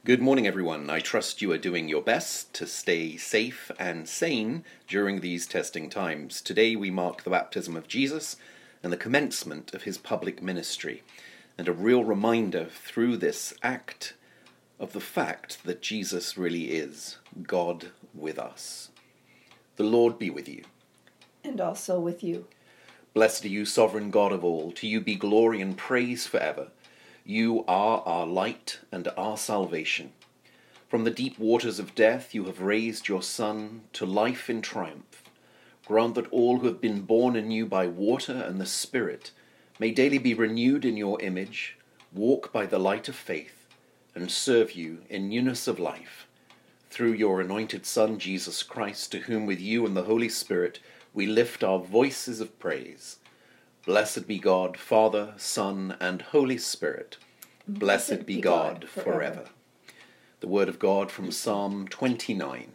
Good morning, everyone. I trust you are doing your best to stay safe and sane during these testing times. Today we mark the baptism of Jesus and the commencement of his public ministry, and a real reminder through this act of the fact that Jesus really is God with us. The Lord be with you. And also with you. Blessed are you, sovereign God of all. To you be glory and praise forever. You are our light and our salvation. From the deep waters of death you have raised your Son to life in triumph. Grant that all who have been born anew by water and the Spirit may daily be renewed in your image, walk by the light of faith, and serve you in newness of life. Through your anointed Son, Jesus Christ, to whom with you and the Holy Spirit we lift our voices of praise. Blessed be God, Father, Son, and Holy Spirit. Blessed be God forever. The word of God from Psalm 29.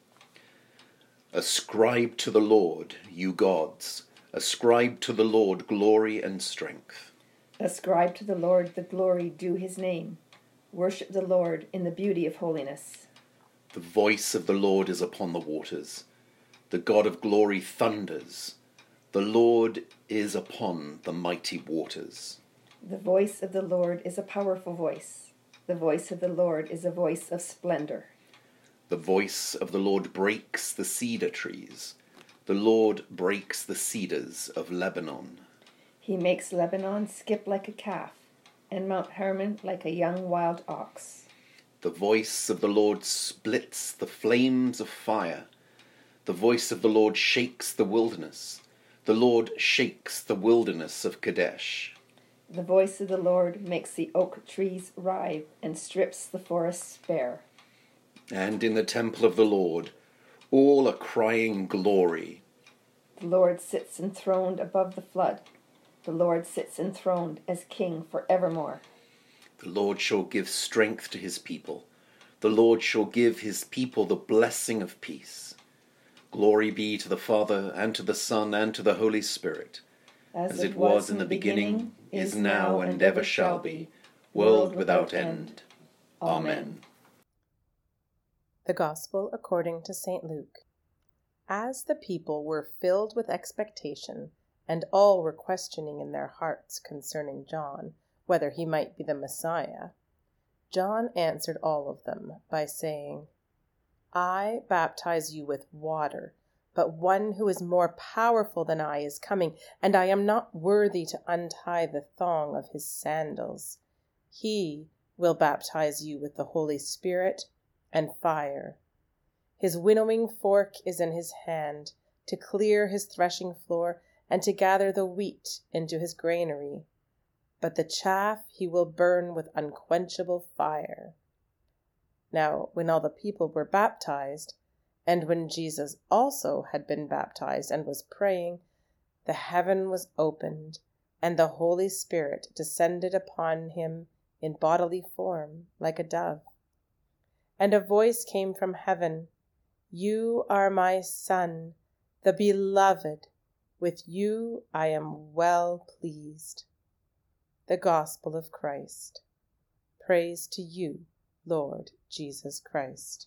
Ascribe to the Lord, you gods. Ascribe to the Lord glory and strength. Ascribe to the Lord the glory due his name. Worship the Lord in the beauty of holiness. The voice of the Lord is upon the waters. The God of glory thunders. The Lord is upon the mighty waters. The voice of the Lord is a powerful voice. The voice of the Lord is a voice of splendor. The voice of the Lord breaks the cedar trees. The Lord breaks the cedars of Lebanon. He makes Lebanon skip like a calf, and Mount Hermon like a young wild ox. The voice of the Lord splits the flames of fire. The voice of the Lord shakes the wilderness. The Lord shakes the wilderness of Kadesh. The voice of the Lord makes the oak trees writhe and strips the forests bare. And in the temple of the Lord, all are crying glory. The Lord sits enthroned above the flood. The Lord sits enthroned as King forevermore. The Lord shall give strength to his people. The Lord shall give his people the blessing of peace. Glory be to the Father, and to the Son, and to the Holy Spirit, as it was in the beginning, is now, and ever shall be, world without end. Amen. The Gospel according to St. Luke. As the people were filled with expectation, and all were questioning in their hearts concerning John, whether he might be the Messiah, John answered all of them by saying, I baptize you with water, but one who is more powerful than I is coming, and I am not worthy to untie the thong of his sandals. He will baptize you with the Holy Spirit and fire. His winnowing fork is in his hand, to clear his threshing floor and to gather the wheat into his granary. But the chaff he will burn with unquenchable fire. Now, when all the people were baptized, and when Jesus also had been baptized and was praying, the heaven was opened, and the Holy Spirit descended upon him in bodily form like a dove. And a voice came from heaven, You are my Son, the Beloved. With you I am well pleased. The Gospel of Christ. Praise to you, Lord Jesus Christ.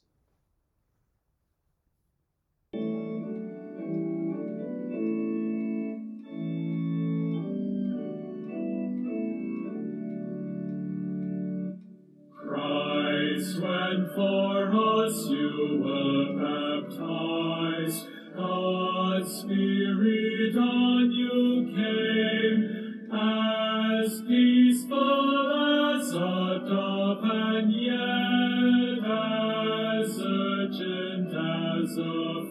Christ, when for us you were baptized, God's Spirit on you came, as peaceful as a dove and yet as urgent as a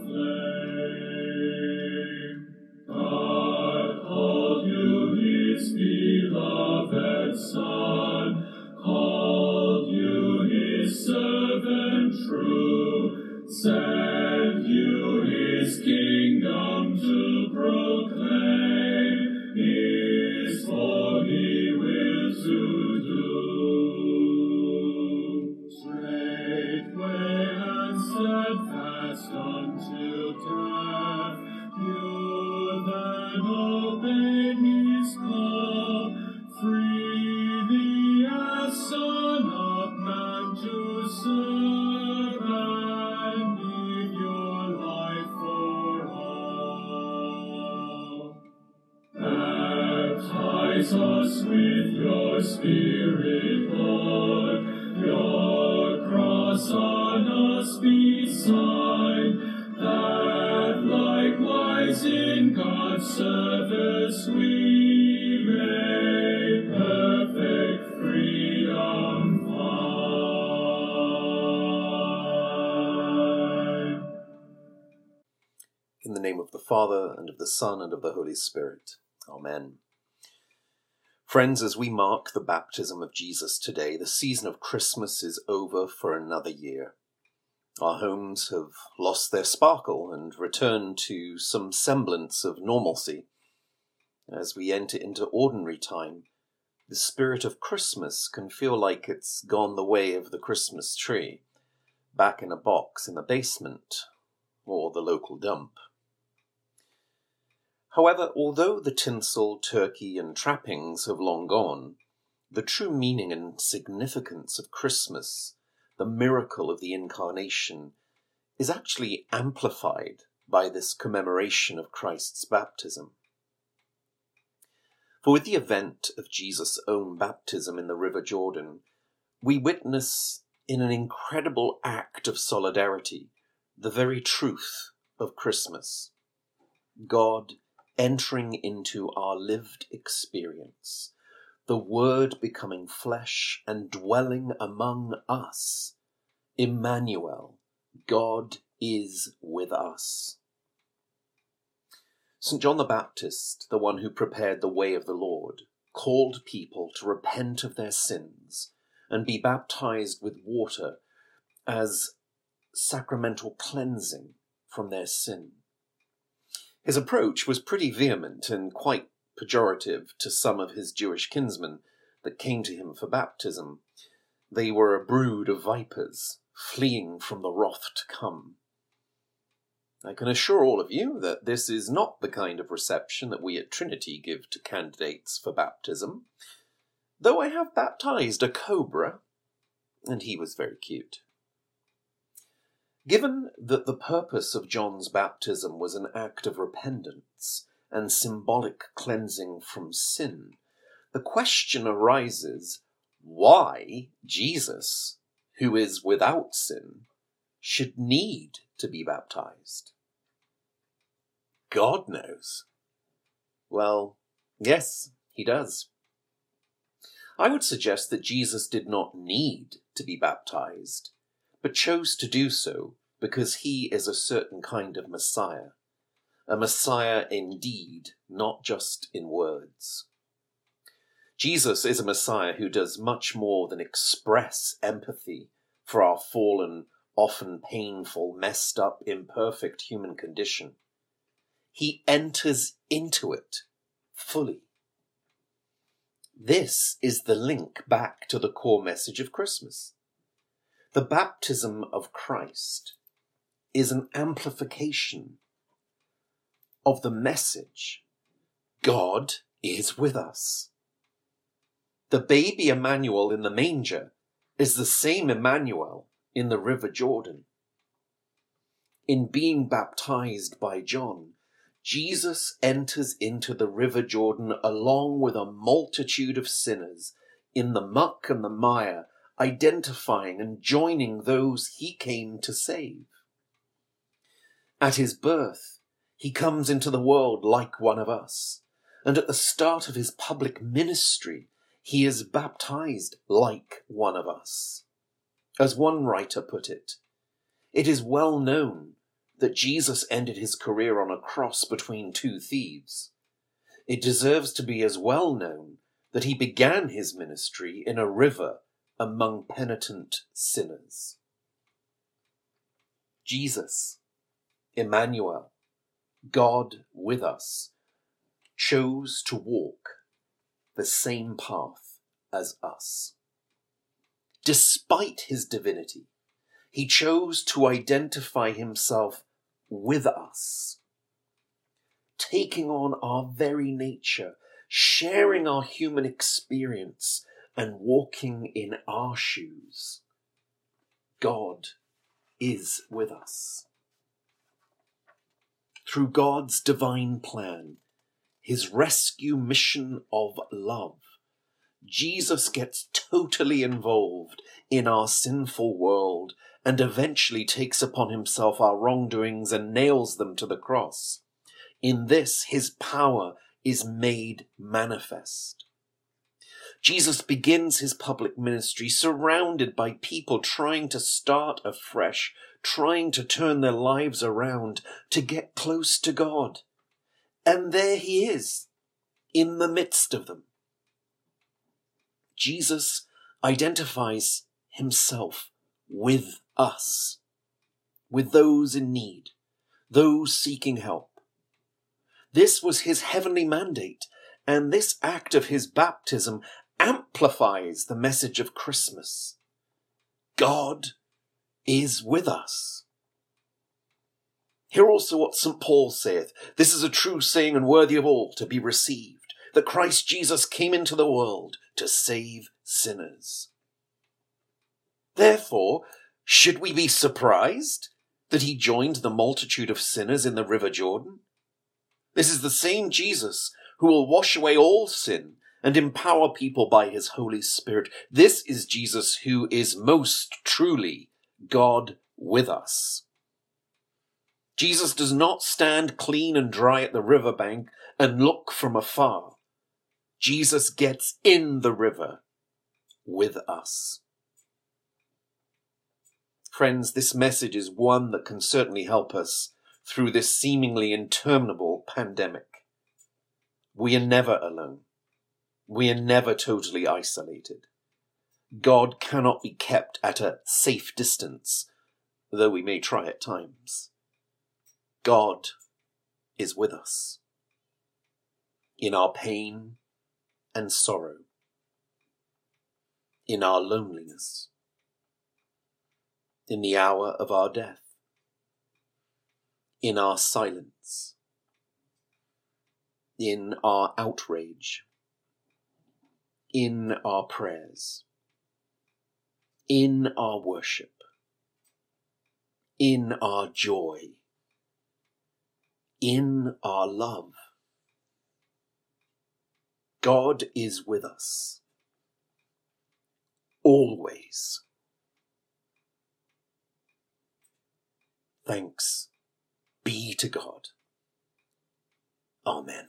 flame. God called you his beloved Son, called you his servant true, sent you his kingdom to proclaim, his holy will to do. Straightway and steadfast until death, you then obeyed his call, freely as Son of Man to serve and give your life for all. Baptize us with your Spirit, Lord, your cross on us be sign, that likewise in God's service we may perfect freedom find. In the name of the Father, and of the Son, and of the Holy Spirit. Amen. Friends, as we mark the baptism of Jesus today, the season of Christmas is over for another year. Our homes have lost their sparkle and returned to some semblance of normalcy. As we enter into ordinary time, the spirit of Christmas can feel like it's gone the way of the Christmas tree, back in a box in the basement or the local dump. However, although the tinsel, turkey, and trappings have long gone, the true meaning and significance of Christmas, the miracle of the Incarnation, is actually amplified by this commemoration of Christ's baptism. For with the event of Jesus' own baptism in the River Jordan, we witness in an incredible act of solidarity the very truth of Christmas. God entering into our lived experience, the Word becoming flesh and dwelling among us. Emmanuel, God is with us. St. John the Baptist, the one who prepared the way of the Lord, called people to repent of their sins and be baptized with water as sacramental cleansing from their sin. His approach was pretty vehement and quite pejorative to some of his Jewish kinsmen that came to him for baptism. They were a brood of vipers, fleeing from the wrath to come. I can assure all of you that this is not the kind of reception that we at Trinity give to candidates for baptism, though I have baptized a cobra, and he was very cute. Given that the purpose of John's baptism was an act of repentance and symbolic cleansing from sin, the question arises why Jesus, who is without sin, should need to be baptized. God knows. Well, yes, he does. I would suggest that Jesus did not need to be baptized, but chose to do so because he is a certain kind of Messiah, a Messiah indeed, not just in words. Jesus is a Messiah who does much more than express empathy for our fallen, often painful, messed up, imperfect human condition. He enters into it fully. This is the link back to the core message of Christmas. The baptism of Christ is an amplification of the message, God is with us. The baby Emmanuel in the manger is the same Emmanuel in the River Jordan. In being baptized by John, Jesus enters into the River Jordan along with a multitude of sinners in the muck and the mire, identifying and joining those he came to save. At his birth, he comes into the world like one of us, and at the start of his public ministry, he is baptized like one of us. As one writer put it, it is well known that Jesus ended his career on a cross between two thieves. It deserves to be as well known that he began his ministry in a river among penitent sinners. Jesus, Emmanuel, God with us, chose to walk the same path as us. Despite his divinity, he chose to identify himself with us, taking on our very nature, sharing our human experience, and walking in our shoes. God is with us. Through God's divine plan, his rescue mission of love, Jesus gets totally involved in our sinful world and eventually takes upon himself our wrongdoings and nails them to the cross. In this, his power is made manifest. Jesus begins his public ministry surrounded by people trying to start afresh, trying to turn their lives around to get close to God. And there he is, in the midst of them. Jesus identifies himself with us, with those in need, those seeking help. This was his heavenly mandate, and this act of his baptism amplifies the message of Christmas. God is with us. Hear also what St. Paul saith, "This is a true saying and worthy of all to be received, that Christ Jesus came into the world to save sinners." Therefore, should we be surprised that he joined the multitude of sinners in the river Jordan? This is the same Jesus who will wash away all sin and empower people by his Holy Spirit. This is Jesus who is most truly God with us. Jesus does not stand clean and dry at the riverbank and look from afar. Jesus gets in the river with us. Friends, this message is one that can certainly help us through this seemingly interminable pandemic. We are never alone. We are never totally isolated. God cannot be kept at a safe distance, though we may try at times. God is with us in our pain and sorrow, in our loneliness, in the hour of our death, in our silence, in our outrage, in our prayers, in our worship, in our joy, in our love. God is with us, always. Thanks be to God. Amen.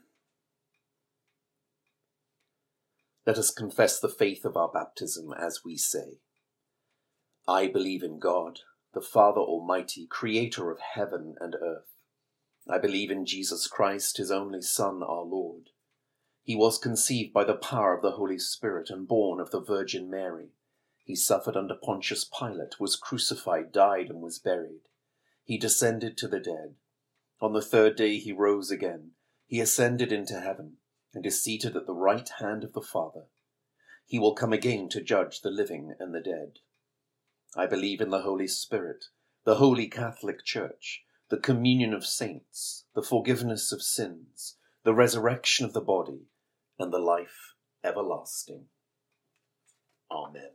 Let us confess the faith of our baptism as we say, I believe in God, the Father Almighty, creator of heaven and earth. I believe in Jesus Christ, his only Son, our Lord. He was conceived by the power of the Holy Spirit and born of the Virgin Mary. He suffered under Pontius Pilate, was crucified, died, and was buried. He descended to the dead. On the third day he rose again. He ascended into heaven and is seated at the right hand of the Father. He will come again to judge the living and the dead. I believe in the Holy Spirit, the Holy Catholic Church, the communion of saints, the forgiveness of sins, the resurrection of the body, and the life everlasting. Amen.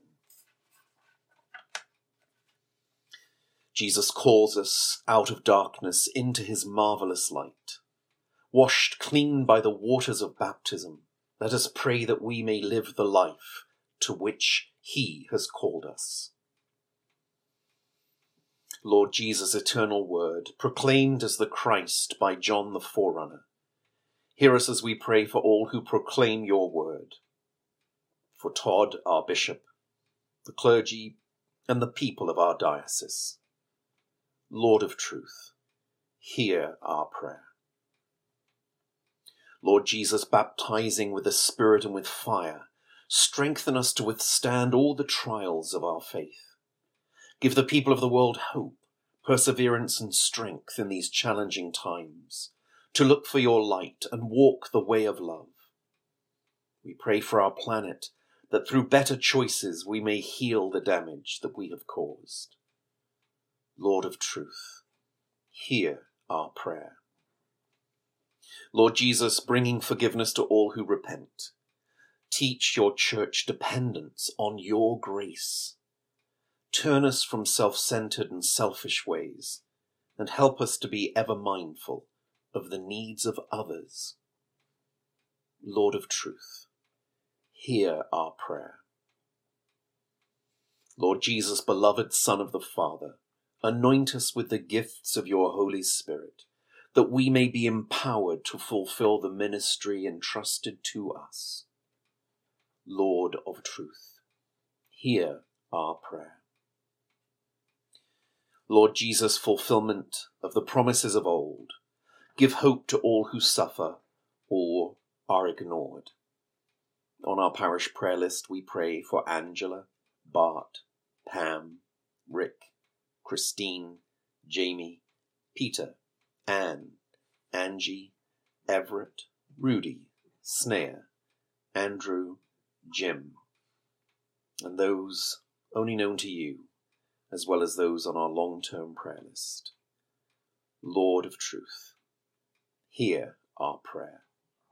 Jesus calls us out of darkness into his marvelous light. Washed clean by the waters of baptism, let us pray that we may live the life to which he has called us. Lord Jesus, eternal word, proclaimed as the Christ by John the Forerunner, hear us as we pray for all who proclaim your word, for Todd, our bishop, the clergy, and the people of our diocese. Lord of truth, hear our prayer. Lord Jesus, baptizing with the Spirit and with fire, strengthen us to withstand all the trials of our faith. Give the people of the world hope, perseverance, and strength in these challenging times, to look for your light and walk the way of love. We pray for our planet, that through better choices we may heal the damage that we have caused. Lord of truth, hear our prayer. Lord Jesus, bringing forgiveness to all who repent, teach your church dependence on your grace. turn us from self-centered and selfish ways, and help us to be ever mindful of the needs of others. Lord of truth, hear our prayer. Lord Jesus, beloved Son of the Father, anoint us with the gifts of your Holy Spirit, that we may be empowered to fulfill the ministry entrusted to us. Lord of truth, hear our prayer. Lord Jesus, fulfillment of the promises of old, give hope to all who suffer or are ignored. On our parish prayer list, we pray for Angela, Bart, Pam, Rick, Christine, Jamie, Peter, Anne, Angie, Everett, Rudy, Snare, Andrew, Jim, and those only known to you, as well as those on our long-term prayer list. Lord of truth, hear our prayer.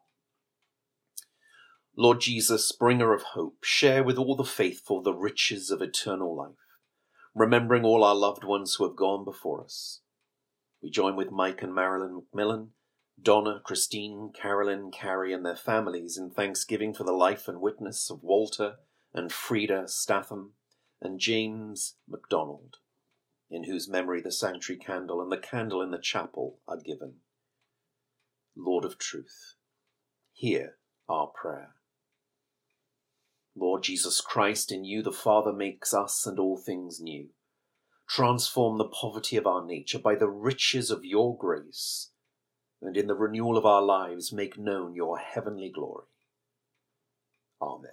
Lord Jesus, bringer of hope, share with all the faithful the riches of eternal life, remembering all our loved ones who have gone before us. We join with Mike and Marilyn McMillan, Donna, Christine, Carolyn, Carrie and their families in thanksgiving for the life and witness of Walter and Frida Statham and James MacDonald, in whose memory the sanctuary candle and the candle in the chapel are given. Lord of truth, hear our prayer. Lord Jesus Christ, in you the Father makes us and all things new. Transform the poverty of our nature by the riches of your grace, and in the renewal of our lives make known your heavenly glory. Amen.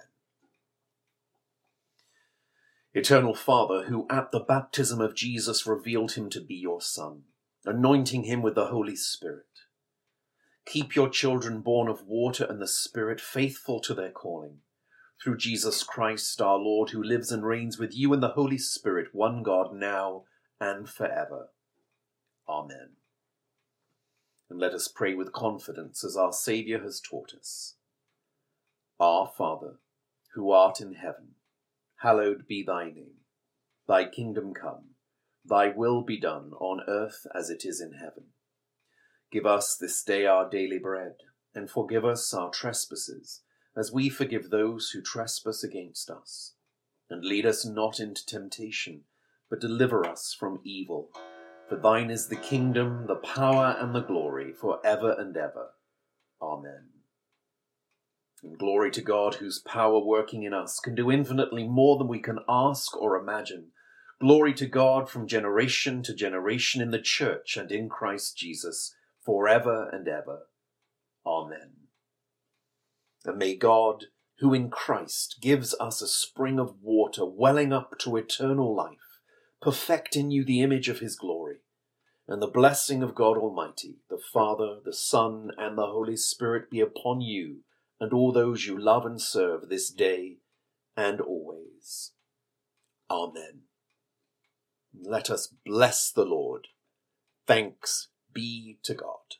Eternal Father, who at the baptism of Jesus revealed him to be your Son, anointing him with the Holy Spirit, keep your children born of water and the Spirit faithful to their calling, through Jesus Christ our Lord, who lives and reigns with you in the Holy Spirit, one God, now and forever. Amen. And let us pray with confidence as our Saviour has taught us. Our Father, who art in heaven, hallowed be thy name. Thy kingdom come, thy will be done on earth as it is in heaven. Give us this day our daily bread, and forgive us our trespasses, as we forgive those who trespass against us. And lead us not into temptation, but deliver us from evil. For thine is the kingdom, the power, and the glory, for ever and ever. Amen. And glory to God, whose power working in us can do infinitely more than we can ask or imagine. Glory to God from generation to generation in the church and in Christ Jesus, forever and ever. Amen. And may God, who in Christ gives us a spring of water welling up to eternal life, perfect in you the image of his glory, and the blessing of God Almighty, the Father, the Son, and the Holy Spirit be upon you and all those you love and serve this day and always. Amen. Let us bless the Lord. Thanks be to God.